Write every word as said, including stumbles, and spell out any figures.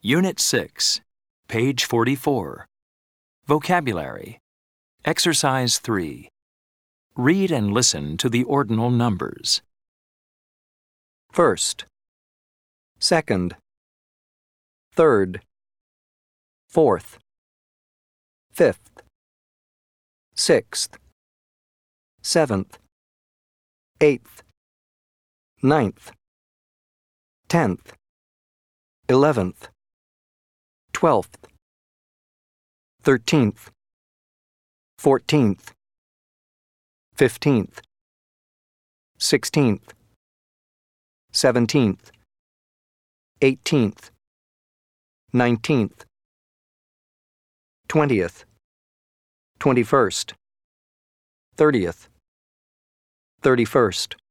Unit six, page forty-four. Vocabulary. Exercise three. Read and listen to the ordinal numbers. First, second, third, fourth, fifth, sixth, seventh, eighth, ninth, tenth, eleventh, twelfth, thirteenth, fourteenth, fifteenth, sixteenth, seventeenth, eighteenth, nineteenth, twentieth, twenty-first, thirtieth, thirty-first,